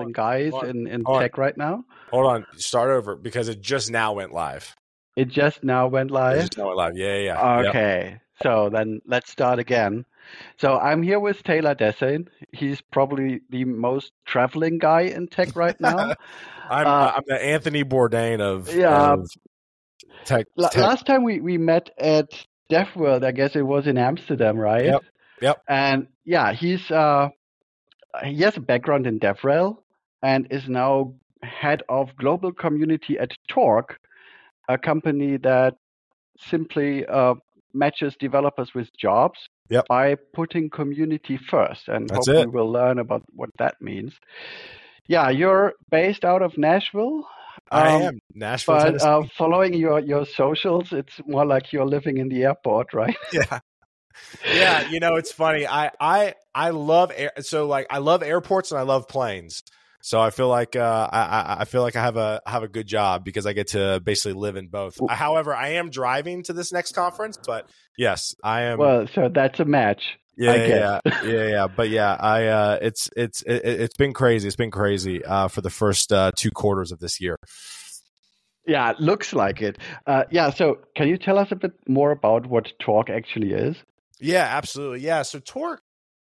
traveling guys in hold on. tech right now? Hold on, start over because it just now went live. It just now went It live? just now went live. Yeah. Yep. Okay, so then let's start again. So I'm here with Taylor Dessane. He's probably the most traveling guy in tech right now. I'm the Anthony Bourdain of tech. Last time we met at DevWorld, I guess it was in Amsterdam, right? Yep. And yeah, he has a background in DevRel and is now head of global community at Torque, a company that simply matches developers with jobs by putting community first. And hopefully we'll learn about what that means. Yeah, you're based out of Nashville. I am. Nashville, but Tennessee. Following your socials, it's more like you're living in the airport, right? Yeah. Yeah, it's funny. I love I love airports and I love planes. So I feel like I have a good job because I get to basically live in both. However, I am driving to this next conference, but yes, I am. Well, so that's a match. Yeah. But yeah, it's been crazy. It's been crazy for the first 2 quarters of this year. Yeah, it looks like it. So can you tell us a bit more about what Torque actually is? Yeah, absolutely. Yeah, so Torque,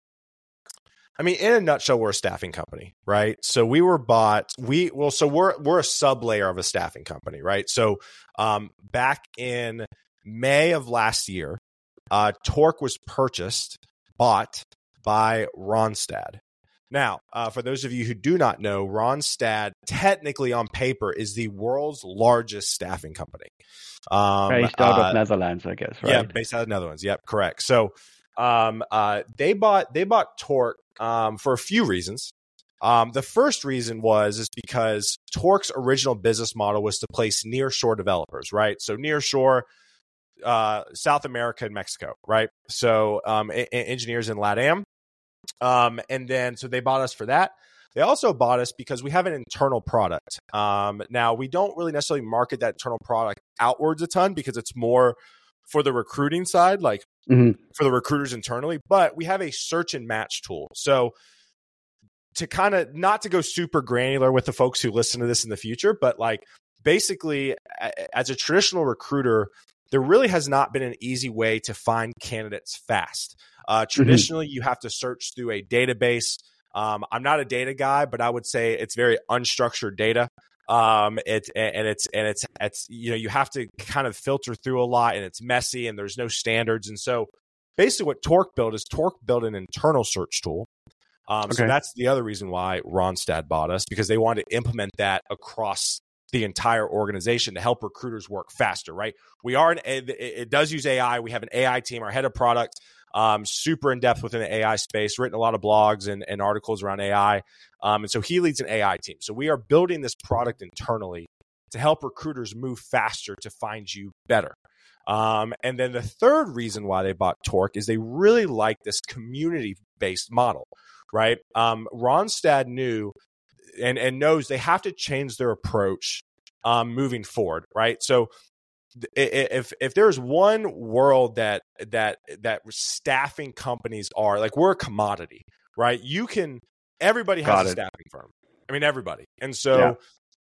I mean, in a nutshell, we're a staffing company, right? So we were bought. We're a sub layer of a staffing company, right? So back in May of last year, Torque was bought by Randstad. Now, for those of you who do not know, Randstad technically on paper is the world's largest staffing company. Based out of Netherlands, I guess, right? Yeah, based out of Netherlands. Yep, correct. So they bought Torque for a few reasons. The first reason is because Torque's original business model was to place nearshore developers, right? So nearshore, South America and Mexico, right? So engineers in LATAM. And then so they bought us for that. They also bought us because we have an internal product. Now, we don't really necessarily market that internal product outwards a ton because it's more for the recruiting side, like for the recruiters internally, but we have a search and match tool. So to kind of not to go super granular with the folks who listen to this in the future, but like basically as a traditional recruiter, there really has not been an easy way to find candidates fast. Traditionally, you have to search through a database. I'm not a data guy, but I would say it's very unstructured data. It's you have to kind of filter through a lot, and it's messy, and there's no standards. And so, basically, what Torque built an internal search tool. So that's the other reason why Randstad bought us, because they wanted to implement that across the entire organization to help recruiters work faster. Right? It does use AI. We have an AI team. Our head of product. Super in depth within the AI space, written a lot of blogs and articles around AI. And so he leads an AI team. So we are building this product internally to help recruiters move faster to find you better. And then the third reason why they bought Torque is they really like this community-based model, right? Randstad knew and knows they have to change their approach moving forward, right? So if there's one world that staffing companies are like, we're a commodity, right? Everybody has a staffing firm. I mean, everybody. And so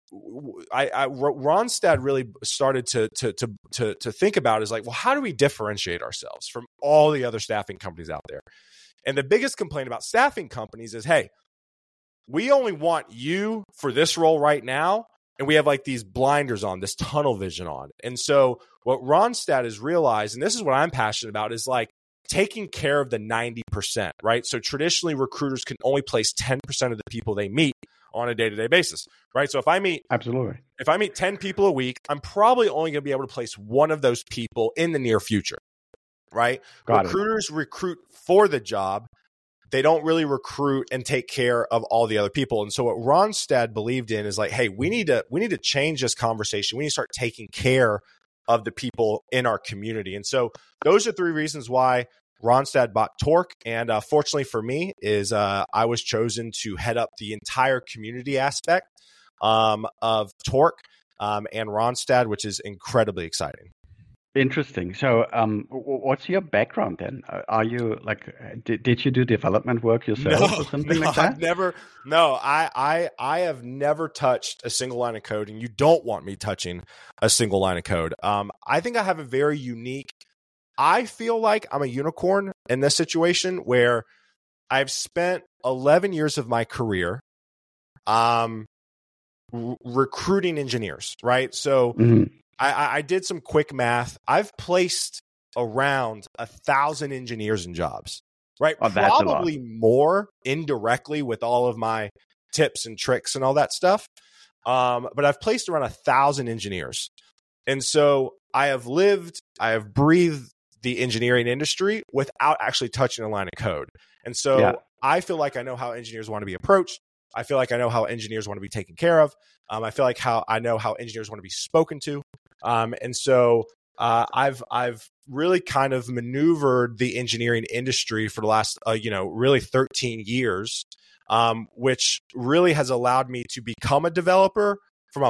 Randstad really started to think about is like, well, how do we differentiate ourselves from all the other staffing companies out there? And the biggest complaint about staffing companies is, hey, we only want you for this role right now. And we have like these blinders on, this tunnel vision on. And so what Randstad has realized, and this is what I'm passionate about, is like taking care of the 90%, right? So traditionally recruiters can only place 10% of the people they meet on a day-to-day basis, right? So if I meet 10 people a week, I'm probably only going to be able to place one of those people in the near future, right? Recruiters recruit for the job. They don't really recruit and take care of all the other people. And so what Randstad believed in is like, hey, we need to change this conversation. We need to start taking care of the people in our community. And so those are 3 reasons why Randstad bought Torque. And fortunately for me is I was chosen to head up the entire community aspect of Torque and Randstad, which is incredibly exciting. Interesting. So, what's your background then? Are you like, did you do development work yourself No, or no, something like I've that? never. No, I have never touched a single line of code, and you don't want me touching a single line of code. I think I have a very unique. I feel like I'm a unicorn in this situation where I've spent 11 years of my career, recruiting engineers. Right, so Hmm. I did some quick math. I've placed around 1,000 engineers in jobs, right? Oh, that's a lot. Probably more indirectly with all of my tips and tricks and all that stuff. But I've placed around 1,000 engineers. And so I have breathed the engineering industry without actually touching a line of code. And Yeah. so I feel like I know how engineers want to be approached. I feel like I know how engineers want to be taken care of. I feel like I know how engineers want to be spoken to. And so I've really kind of maneuvered the engineering industry for the last really 13 years, which really has allowed me to become a developer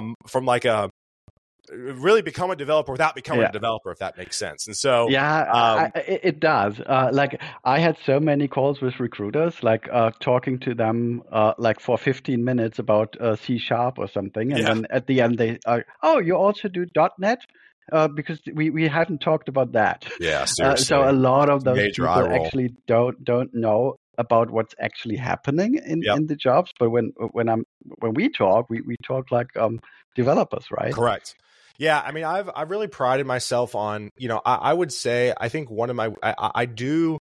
really become a developer without becoming Yeah. a developer, if that makes sense. And so Yeah, it does. Like I had so many calls with recruiters, like talking to them like for 15 minutes about C# or something, and yeah, then at the end they are, oh, you also do .NET? Because we haven't talked about that. yeah, So seriously, a lot of those major eye people roll. actually don't know about what's actually happening Yep. in the jobs. But when we talk, we talk like developers, right? Correct. Yeah, I mean, I've really prided myself on, I would say, I think one of my, I do,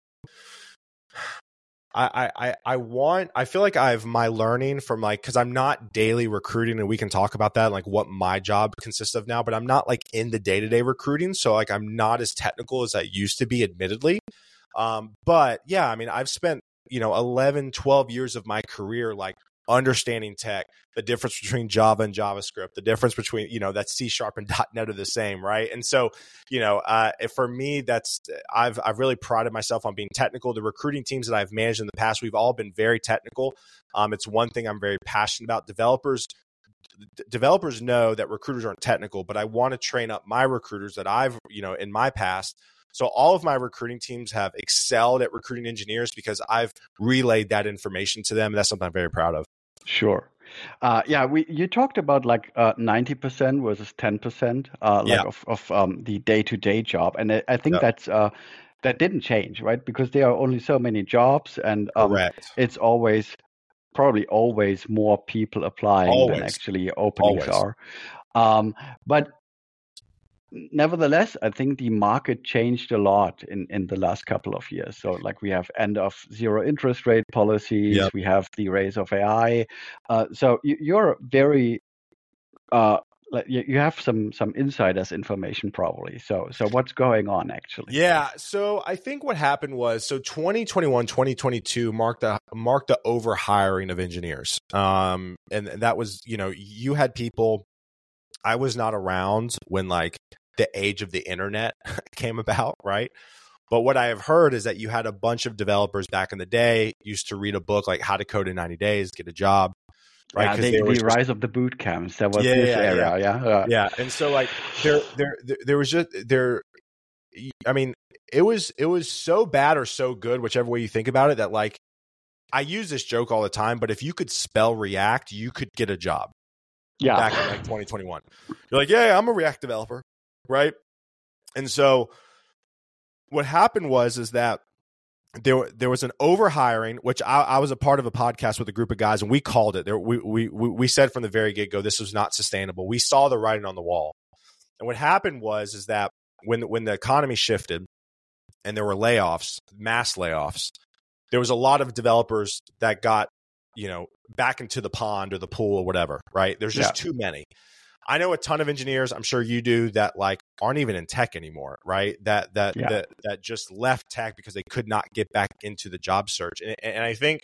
I feel like I've my learning from like, because I'm not daily recruiting, and we can talk about that, like what my job consists of now, but I'm not like in the day-to-day recruiting, so like I'm not as technical as I used to be, admittedly. But yeah, I mean, I've spent 11, 12 years of my career like understanding tech, the difference between Java and JavaScript, the difference between, that C# and .NET are the same, right? And so, for me, I've really prided myself on being technical. The recruiting teams that I've managed in the past, we've all been very technical. It's one thing I'm very passionate about. Developers know that recruiters aren't technical, but I want to train up my recruiters that I've, in my past. So all of my recruiting teams have excelled at recruiting engineers because I've relayed that information to them. And that's something I'm very proud of. Sure. Yeah, you talked about like 90% versus 10%, Yeah. like of the day-to-day job, and I think Yep. that didn't change, right? Because there are only so many jobs, and Correct. it's probably always more people applying than Always. actually openings Always. are. But nevertheless, I think the market changed a lot in the last couple of years. So, like, we have end of zero interest rate policies, Yep. we have the rise of AI. So you're very like you have some insiders information probably. So what's going on actually? Yeah. So I think what happened was 2021, 2022 marked the overhiring of engineers. And that was, you had people. I was not around when like the age of the internet came about, right? But what I have heard is that you had a bunch of developers back in the day used to read a book like How to Code in 90 Days, Get a Job, right? Yeah, Because they were the just rise of the boot camps. There was this yeah. area, yeah. Yeah. And so like there was just there. I mean, it was so bad or so good, whichever way you think about it, that like I use this joke all the time, but if you could spell React, you could get a job. Yeah. Back in like 2021. You're like, yeah, I'm a React developer, right? And so what happened is that there was an overhiring, which I was a part of a podcast with a group of guys, and we called it. We said from the very get-go, this was not sustainable. We saw the writing on the wall. And what happened is that when the economy shifted and there were layoffs, mass layoffs, there was a lot of developers that got back into the pond or the pool or whatever, right? There's just too many. I know a ton of engineers, I'm sure you do, that like aren't even in tech anymore, right? That just left tech because they could not get back into the job search. And I think,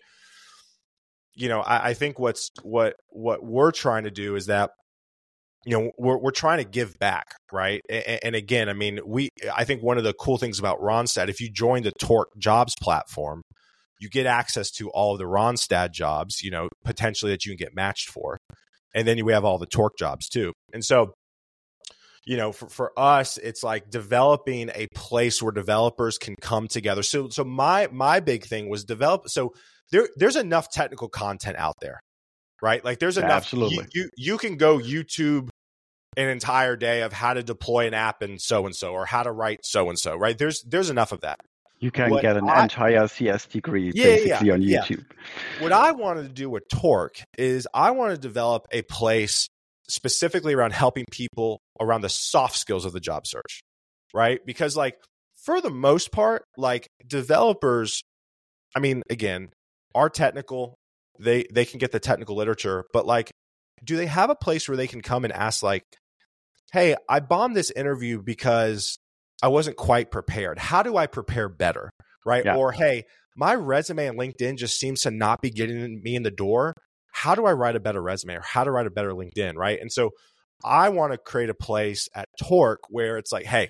I think what we're trying to do is that, we're trying to give back, right? And again, I mean, I think one of the cool things about Randstad, if you join the Torque jobs platform, you get access to all of the Randstad jobs, potentially that you can get matched for. And then we have all the Torque jobs too. And so, for us, it's like developing a place where developers can come together. So my big thing was develop. So there's enough technical content out there, right? Like there's enough. Absolutely. You can go YouTube an entire day of how to deploy an app in so-and-so or how to write so-and-so, right? There's enough of that. You can get an entire CS degree basically on YouTube. What I wanted to do with Torque is I wanted to develop a place specifically around helping people around the soft skills of the job search, right? Because like for the most part, like developers, I mean, again, are technical. They can get the technical literature, but like, do they have a place where they can come and ask like, hey, I bombed this interview because I wasn't quite prepared. How do I prepare better? Right. Yeah. Or, hey, my resume on LinkedIn just seems to not be getting me in the door. How do I write a better resume or how to write a better LinkedIn? Right. And so I want to create a place at Torque where it's like, hey,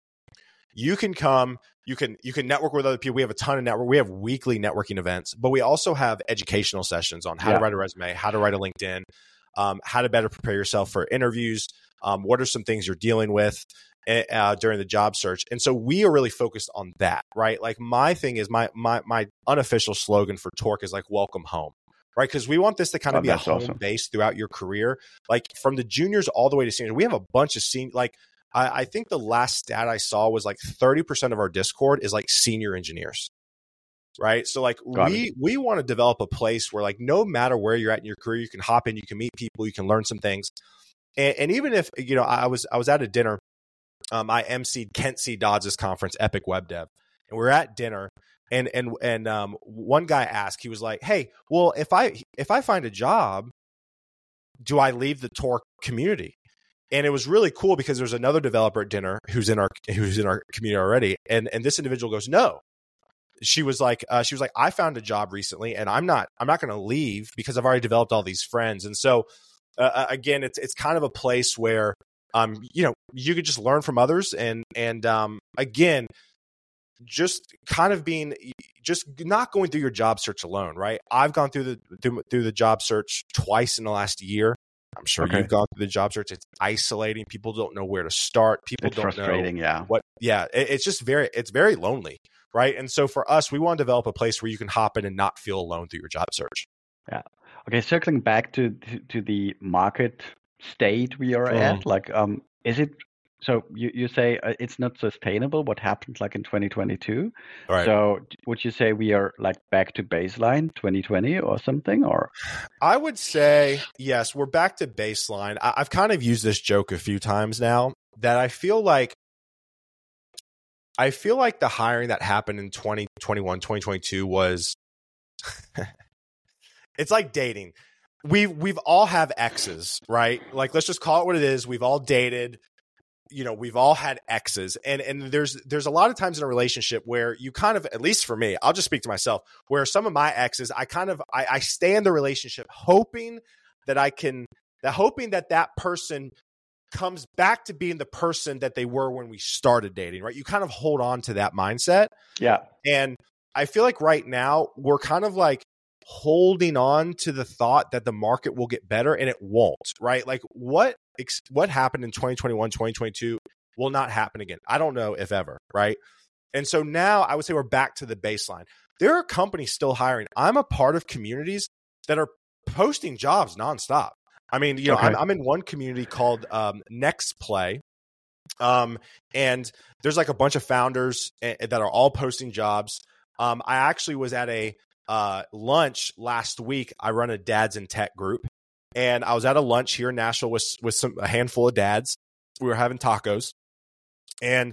you can come, you can network with other people. We have a ton of network. We have weekly networking events, but we also have educational sessions on how to write a resume, how to write a LinkedIn, how to better prepare yourself for interviews. What are some things you're dealing with during the job search? And so we are really focused on that, right? Like my thing is my unofficial slogan for Torque is like welcome home, right? Because we want this to kind of be a home base throughout your career, like from the juniors all the way to seniors. We have a bunch of senior, like I think the last stat I saw was like 30% of our Discord is like senior engineers, right? So like we want to develop a place where like no matter where you're at in your career, you can hop in, you can meet people, you can learn some things. And even if, I was at a dinner, I emceed Kent C. Dodds' conference, Epic Web Dev, and we're at dinner, and one guy asked, he was like, "Hey, well, if I find a job, do I leave the Torque community?" And it was really cool because there's another developer at dinner who's in our community already, and this individual goes, "No." She was like, "I found a job recently, and I'm not going to leave because I've already developed all these friends." And so, again, it's kind of a place where you could just learn from others, and again, just kind of just not going through your job search alone, right? I've gone through the job search twice in the last year. I'm sure you've gone through the job search. It's isolating. People don't know where to start. People don't know what. Yeah, it's just it's very lonely, right? And so for us, we want to develop a place where you can hop in and not feel alone through your job search. Yeah. Okay. Circling back to the market state we are at, like, is it? So you say it's not sustainable. What happened like in 2022? Right. So would you say we are like back to baseline 2020 or something? Or I would say yes, we're back to baseline. I've kind of used this joke a few times now that I feel like the hiring that happened in 2021, 2022 was it's like dating. We've all have exes, right? Like let's just call it what it is. We've all dated. We've all had exes, and there's a lot of times in a relationship where you kind of, at least for me, I'll just speak to myself, where some of my exes, I stay in the relationship hoping that person comes back to being the person that they were when we started dating, right? You kind of hold on to that mindset. Yeah. And I feel like right now we're kind of like holding on to the thought that the market will get better, and it won't, right? Like what happened in 2021, 2022 will not happen again. I don't know if ever, right? And so now I would say we're back to the baseline. There are companies still hiring. I'm a part of communities that are posting jobs nonstop. I mean, I'm in one community called Next Play, and there's like a bunch of founders that are all posting jobs. I actually was at a lunch last week. I run a Dads in Tech group. And I was at a lunch here in Nashville with a handful of dads. We were having tacos, and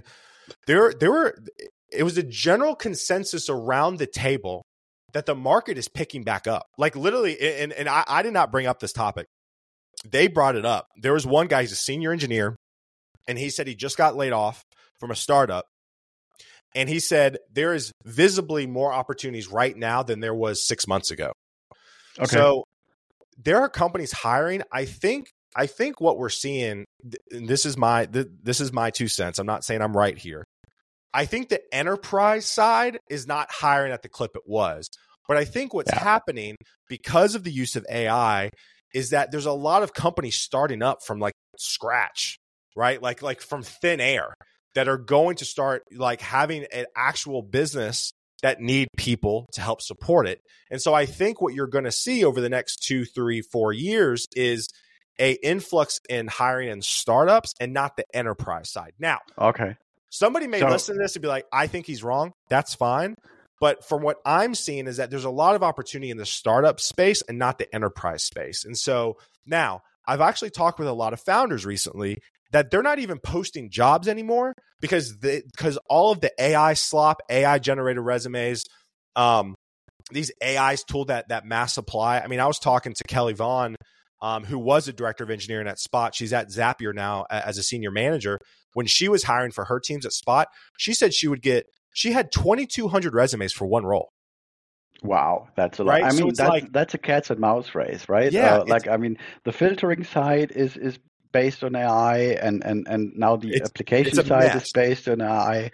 it was a general consensus around the table that the market is picking back up. Like literally, and I did not bring up this topic. They brought it up. There was one guy, he's a senior engineer, and he said he just got laid off from a startup. And he said there is visibly more opportunities right now than there was 6 months ago. Okay. So there are companies hiring. I think what we're seeing, and this is my 2 cents. I'm not saying I'm right here. I think the enterprise side is not hiring at the clip it was. But I think what's happening because of the use of AI is that there's a lot of companies starting up from like scratch, right? Like from thin air that are going to start like having an actual business that need people to help support it. And so I think what you're going to see over the next 2, 3, 4 years is a influx in hiring in startups and not the enterprise side. Now, okay, somebody may listen to this and be like, I think he's wrong. That's fine. But from what I'm seeing is that there's a lot of opportunity in the startup space and not the enterprise space. And so now I've actually talked with a lot of founders recently that they're not even posting jobs anymore because all of the AI slop, AI generated resumes, these AIs tool that mass supply. I mean, I was talking to Kelly Vaughn, who was a director of engineering at Spot. She's at Zapier now as a senior manager. When she was hiring for her teams at Spot, she said she had 2,200 resumes for one role. Wow, that's a lot. Right? I mean, So that's a cats and mouse race, right? Yeah. I mean, the filtering side is based on AI, and now the application side is based on AI.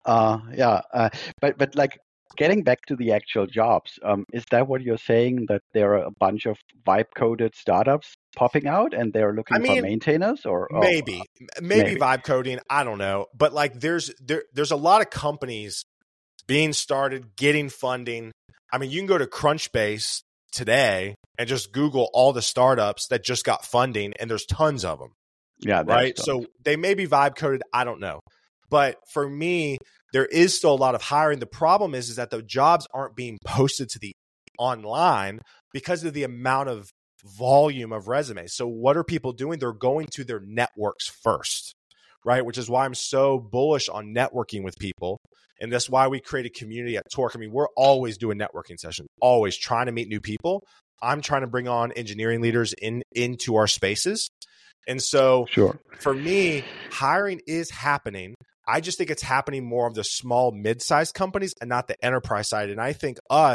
But like getting back to the actual jobs, is that what you're saying? That there are a bunch of vibe-coded startups popping out, and they're looking for maintainers, or maybe vibe coding? I don't know, but like there's a lot of companies being started, getting funding. I mean, you can go to Crunchbase today and just Google all the startups that just got funding, and there's tons of them. Yeah, right. So they may be vibe coded. I don't know. But for me, there is still a lot of hiring. The problem is that the jobs aren't being posted to the online because of the amount of volume of resumes. So what are people doing? They're going to their networks first, right? Which is why I'm so bullish on networking with people. And that's why we create a community at Torque. I mean, we're always doing networking sessions, always trying to meet new people. I'm trying to bring on engineering leaders into our spaces. And so for me, hiring is happening. I just think it's happening more of the small, mid-sized companies and not the enterprise side. And I think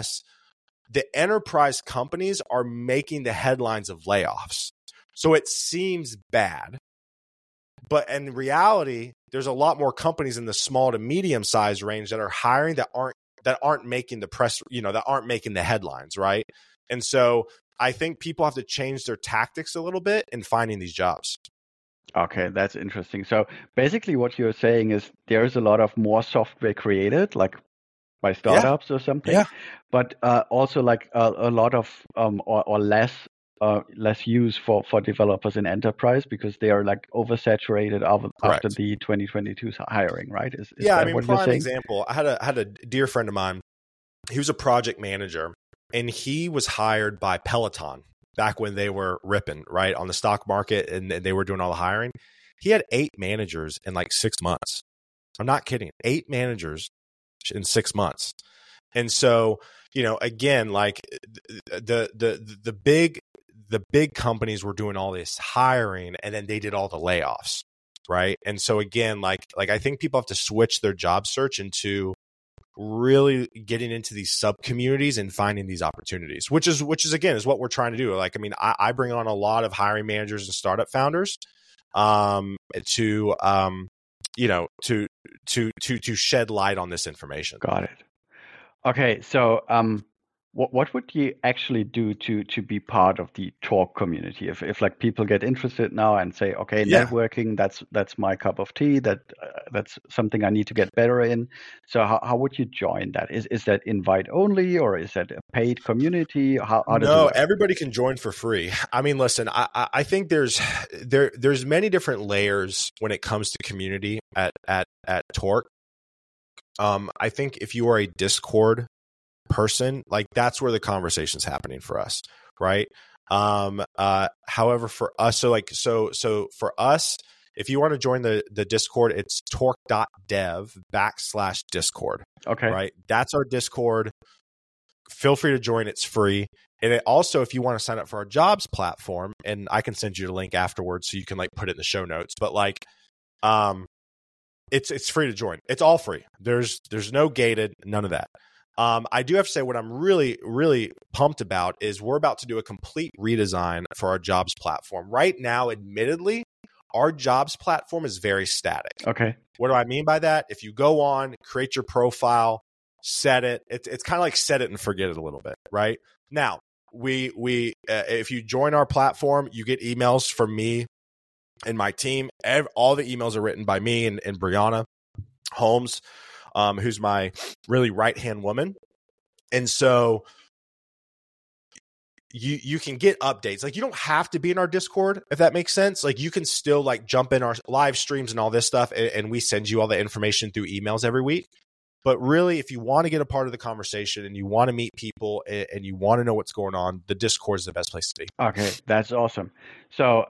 the enterprise companies are making the headlines of layoffs. So it seems bad. But in reality, there's a lot more companies in the small to medium size range that are hiring that aren't making the press, that aren't making the headlines, right? And so I think people have to change their tactics a little bit in finding these jobs. Okay, that's interesting. So basically what you're saying is there's a lot of more software created, like by startups or something, but also like a lot of or less use for developers in enterprise because they are like oversaturated after the 2022 hiring, right? Is yeah, that I mean, what you're prime saying? example. I had a dear friend of mine. He was a project manager, and he was hired by Peloton back when they were ripping, right, on the stock market, and they were doing all the hiring. He had 8 managers in like 6 months. I'm not kidding. 8 managers in 6 months. And so, again, like the big companies were doing all this hiring, and then they did all the layoffs, right? And so again, like I think people have to switch their job search into really getting into these sub communities and finding these opportunities, which is again is what we're trying to do. Like, I mean, I bring on a lot of hiring managers and startup founders to shed light on this information. Got it. Okay, so what would you actually do to be part of the Torque community? If like people get interested now and say, okay, networking, that's my cup of tea. That's something I need to get better in. So how would you join that? Is that invite only, or is that a paid community? How does it work? Everybody can join for free. I mean, listen, I think there's many different layers when it comes to community at Torque. I think if you are a Discord person, like that's where the conversation's happening for us, right? However, for us, so for us, if you want to join the Discord, it's torque.dev/Discord. Okay. Right. That's our Discord. Feel free to join. It's free. And it also, if you want to sign up for our jobs platform, and I can send you the link afterwards so you can like put it in the show notes. But like, it's free to join. It's all free. There's no gated, none of that. I do have to say what I'm really, really pumped about is we're about to do a complete redesign for our jobs platform. Right now, admittedly, our jobs platform is very static. Okay. What do I mean by that? If you go on, create your profile, set it, it's kind of like set it and forget it a little bit, right? Now, we if you join our platform, you get emails from me and my team. All the emails are written by me and Brianna Holmes, who's my really right-hand woman. And so you can get updates. Like, you don't have to be in our Discord, if that makes sense. Like, you can still like jump in our live streams and all this stuff, and we send you all the information through emails every week. But really, if you want to get a part of the conversation and you want to meet people and you want to know what's going on, the Discord is the best place to be. Okay, that's awesome. So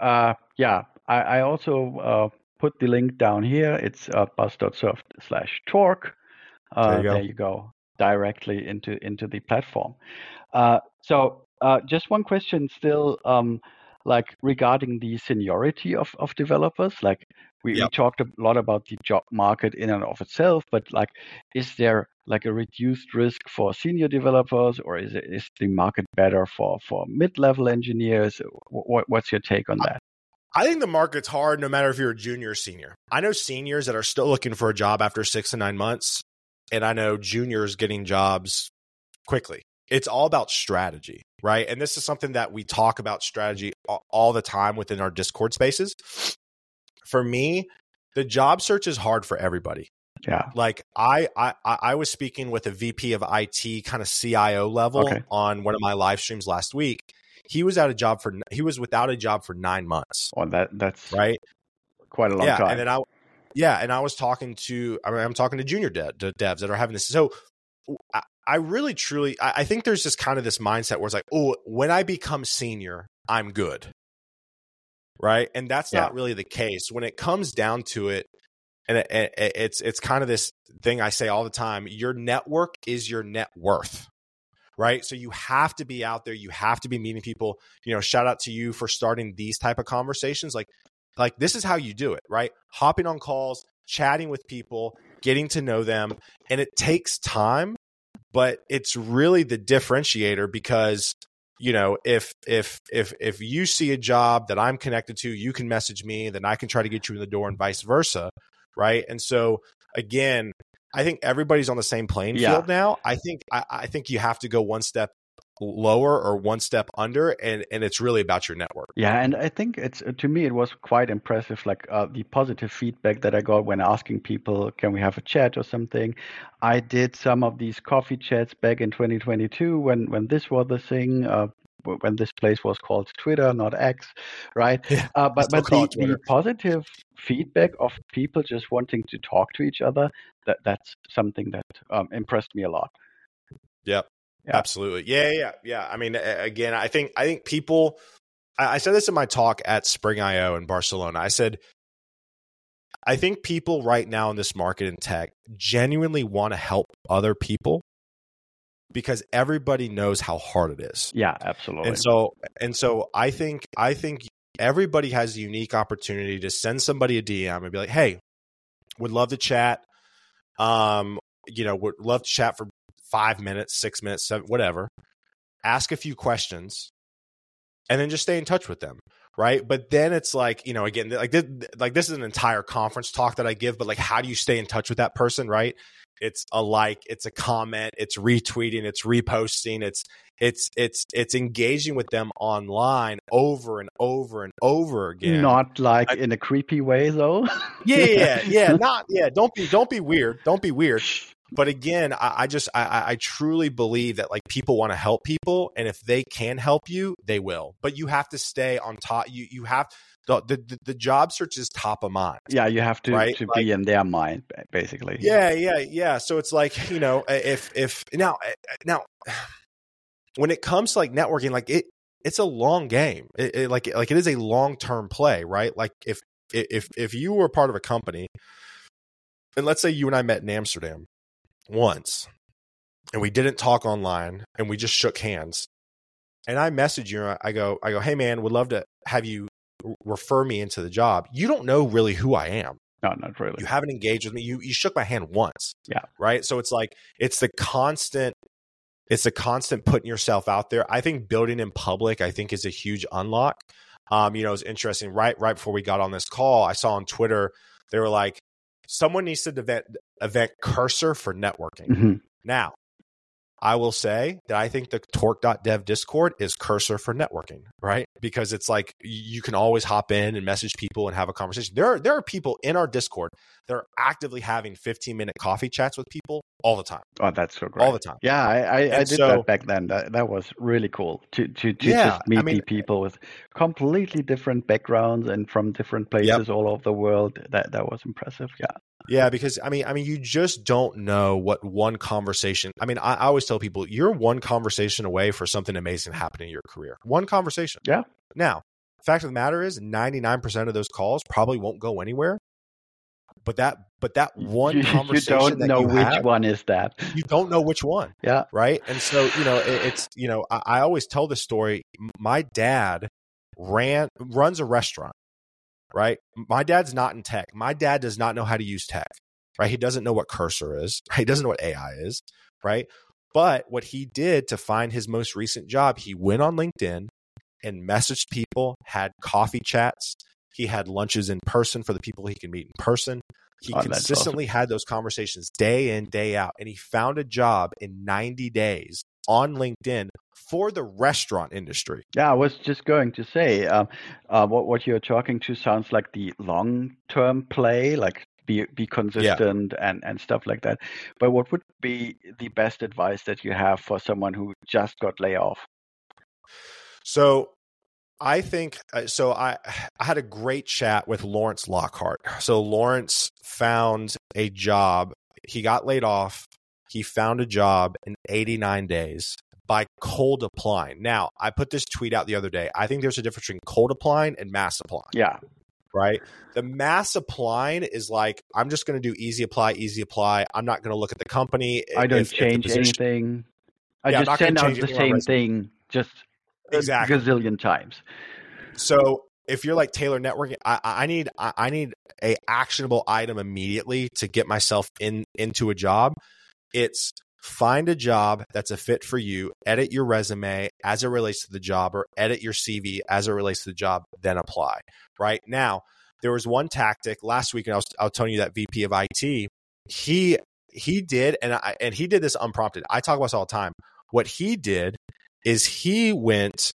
I also put the link down here. It's buzz.surf/torque. There you go, directly into the platform. So just one question still, like regarding the seniority of developers. Like we talked a lot about the job market in and of itself, but like, is there like a reduced risk for senior developers, or is the market better for mid-level engineers? What's your take on that? I think the market's hard no matter if you're a junior or senior. I know seniors that are still looking for a job after 6 to 9 months, and I know juniors getting jobs quickly. It's all about strategy, right? And this is something that we talk about strategy all the time within our Discord spaces. For me, the job search is hard for everybody. Yeah. Like I was speaking with a VP of IT, kind of CIO level, on one of my live streams last week. He was without a job for 9 months. Oh, that's right. Quite a long time. And then I'm talking to junior devs that are having this. So I really, truly, I think there's just kind of this mindset where it's like, oh, when I become senior, I'm good. Right. And that's not really the case. When it comes down to it, and it's kind of this thing I say all the time, your network is your net worth. Right. So you have to be out there. You have to be meeting people. Shout out to you for starting these type of conversations. Like this is how you do it. Right. Hopping on calls, chatting with people, getting to know them. And it takes time. But it's really the differentiator, because, if you see a job that I'm connected to, you can message me, then I can try to get you in the door, and vice versa. Right. And so, again, I think everybody's on the same playing field now. I think you have to go one step lower or one step under, and it's really about your network. Yeah, and I think to me it was quite impressive, like the positive feedback that I got when asking people, can we have a chat or something. I did some of these coffee chats back in 2022 when this was the thing, when this place was called Twitter, not X, right? Yeah, but the positive feedback of people just wanting to talk to each other, that's something that impressed me a lot. Yep. Yeah. Absolutely. Yeah. I mean, again, I think people, I said this in my talk at Spring IO in Barcelona. I said, I think people right now in this market in tech genuinely want to help other people, because everybody knows how hard it is. Yeah, absolutely. And so I think everybody has a unique opportunity to send somebody a DM and be like, hey, would love to chat. Would love to chat for 5 minutes, 6 minutes, 7, whatever. Ask a few questions, and then just stay in touch with them, right? But then it's like, again, this is an entire conference talk that I give, but like, how do you stay in touch with that person, right? It's a like, it's a comment, it's retweeting, it's reposting, it's engaging with them online over and over and over again. Not like in a creepy way, though. Yeah. Don't be weird. Don't be weird. But again, I truly believe that like people want to help people, and if they can help you, they will. But you have to stay on top. You have the job search is top of mind. Yeah, you have to be in their mind, basically. Yeah. So it's like, if now when it comes to like networking, like it's a long game. It is a long-term play, right? Like if you were part of a company, and let's say you and I met in Amsterdam once, and we didn't talk online, and we just shook hands, and I message you, I go, hey man, would love to have you refer me into the job. You don't know really who I am. No, not really. You haven't engaged with me. You shook my hand once. Yeah. Right. So it's like, it's the constant putting yourself out there. I think building in public, I think, is a huge unlock. It's interesting. Right before we got on this call, I saw on Twitter, they were like, someone needs to event Cursor for networking. Mm-hmm. Now, I will say that I think the Torque.dev Discord is Cursor for networking, right? Because it's like you can always hop in and message people and have a conversation. There are people in our Discord that are actively having 15-minute coffee chats with people all the time. Oh, that's so great. All the time. Yeah, I did that back then. That was really cool to just meet people with completely different backgrounds and from different places all over the world. That was impressive. Yeah. Yeah, because I mean, you just don't know what one conversation. I mean, I always tell people you're one conversation away for something amazing to happen in your career. One conversation. Yeah. Now, fact of the matter is, 99% of those calls probably won't go anywhere. But that one conversation you don't know which one is that. You don't know which one. Yeah. Right. And so it's I always tell this story. My dad runs a restaurant. Right. My dad's not in tech. My dad does not know how to use tech. Right. He doesn't know what Cursor is. He doesn't know what AI is. Right. But what he did to find his most recent job, he went on LinkedIn and messaged people, had coffee chats. He had lunches in person for the people he can meet in person. He consistently had those conversations day in, day out. And he found a job in 90 days on LinkedIn for the restaurant industry. Yeah, I was just going to say, what you're talking to sounds like the long-term play, like be consistent and stuff like that. But what would be the best advice that you have for someone who just got laid off? So I think, I had a great chat with Lawrence Lockhart. So Lawrence found a job. He got laid off. He found a job in 89 days by cold applying. Now, I put this tweet out the other day. I think there's a difference between cold applying and mass applying. Yeah. Right? The mass applying is like, I'm just going to do easy apply. I'm not going to look at the company. I don't change anything. I just send out the same thing just a gazillion times. So if you're like Taylor Networking, I need a actionable item immediately to get myself into a job. It's find a job that's a fit for you, edit your resume as it relates to the job, or edit your CV as it relates to the job, then apply. Right now, there was one tactic last week, and I was telling you that VP of IT, he did, and he did this unprompted. I talk about this all the time. What he did is he went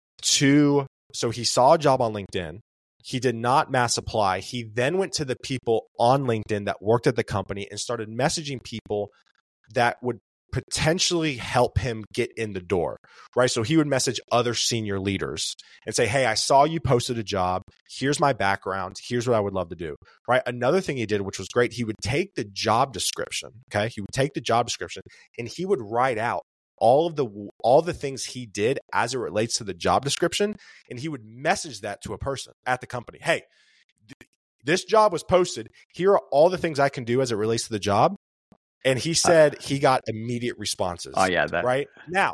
to, so he saw a job on LinkedIn. He did not mass apply. He then went to the people on LinkedIn that worked at the company and started messaging people that would potentially help him get in the door, right? So he would message other senior leaders and say, hey, I saw you posted a job. Here's my background. Here's what I would love to do, right? Another thing he did, which was great, he would take the job description, okay? He would take the job description and he would write out all the things he did as it relates to the job description, and he would message that to a person at the company. Hey, this job was posted. Here are all the things I can do as it relates to the job. And he said he got immediate responses. Oh, yeah. Right? Now,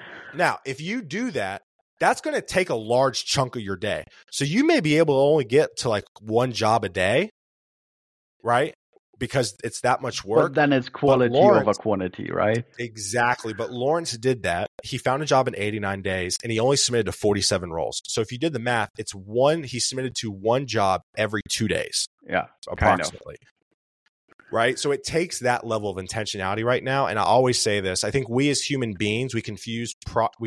if you do that, that's going to take a large chunk of your day. So you may be able to only get to like one job a day, right? Because it's that much work. But then it's quality over quantity, right? Exactly. But Lawrence did that. He found a job in 89 days and he only submitted to 47 roles. So if you did the math, he submitted to one job every 2 days. Yeah. Approximately. Right. So it takes that level of intentionality right now. And I always say this, I think we as human beings, we confuse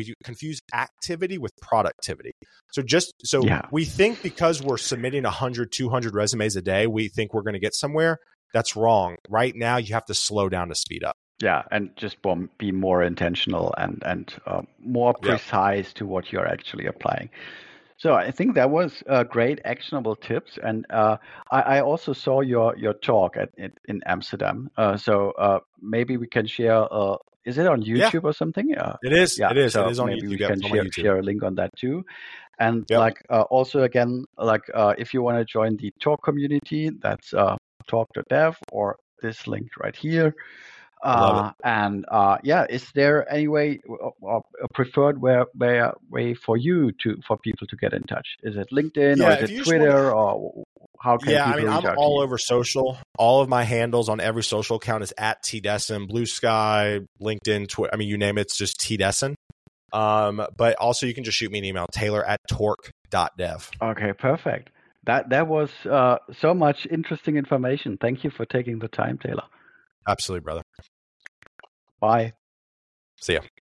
activity with productivity. So we think because we're submitting 100, 200 resumes a day, we think we're going to get somewhere. That's wrong. Right now, you have to slow down to speed up. Yeah. And just be more intentional and more precise to what you're actually applying. So I think that was great actionable tips. And I also saw your talk in Amsterdam. So maybe we can share, is it on YouTube or something? It is. Yeah. It is. So it is on maybe YouTube. we can share a link on that too. And also again, if you want to join the Torque community, that's Torque.dev or this link right here. Is there any way, a preferred way for people to get in touch? Is it LinkedIn or is it Twitter or how can people reach out to you? I'm all over social. All of my handles on every social account is at tdessen, Blue Sky, LinkedIn, Twitter. I mean, you name it, it's just tdessen. But also you can just shoot me an email, taylor@torque.dev. Okay, perfect. That was so much interesting information. Thank you for taking the time, Taylor. Absolutely, brother. Bye. See ya.